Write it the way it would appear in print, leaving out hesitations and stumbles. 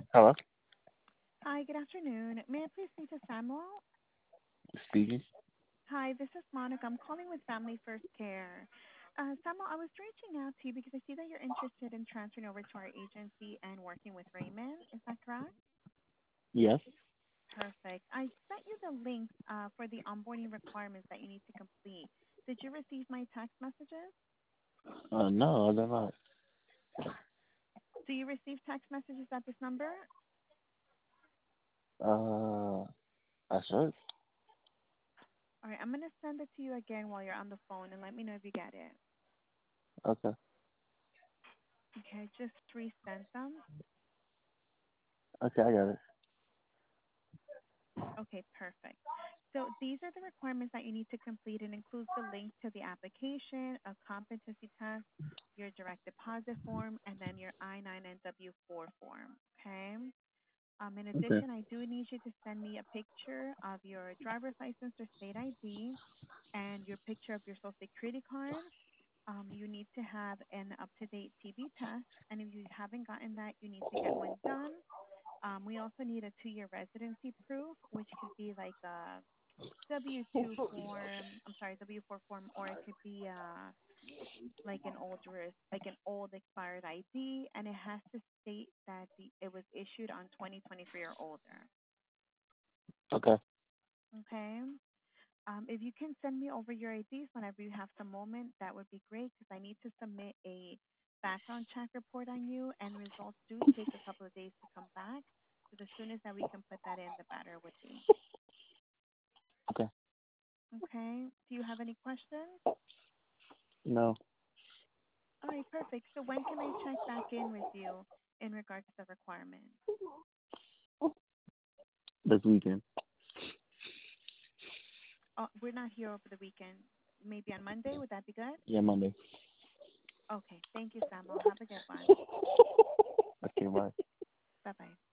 Hello? Hi, good afternoon. May I please speak to Samuel? Speaking? Hi, this is Monica. I'm calling with Family First Care. Samuel, I was reaching out to you because I see that you're interested in transferring over to our agency and working with Raymond. Is that correct? Yes? Perfect. I sent you the links for the onboarding requirements that you need to complete. Did you receive my text messages? No, I don't know. Do you receive text messages at this number? Uh, I should. All right, I'm going to send it to you again while you're on the phone and let me know if you get it. Okay. Okay, just resend them. Okay, I got it. Okay, perfect. So these are the requirements that you need to complete. It includes the link to the application, a competency test, your direct deposit form, and then your I-9 and W-4 form. Okay. In Okay. addition, I do need you to send me a picture of your driver's license or state ID and your picture of your social security card. You need to have an up-to-date TB test, and if you haven't gotten that, you need to get one done. We also need a 2-year residency proof, which could be like a W-2 form. I'm sorry, W-4 form, or it could be like like an old expired ID, and it has to state that it was issued on 2023 or older. Okay. Okay. If you can send me over your IDs whenever you have some moment, that would be great because I need to submit a background check report on you, and results do take a couple of days to come back. So the soonest that we can put that in, the better would be. Okay. Okay. Do you have any questions? No. All right, perfect. So when can I check back in with you in regards to the requirements? This weekend. Oh, we're not here over the weekend. Maybe on Monday. Would that be good? Yeah, Monday. Okay. Thank you, Samuel. Have a good one. Okay, bye. Bye bye.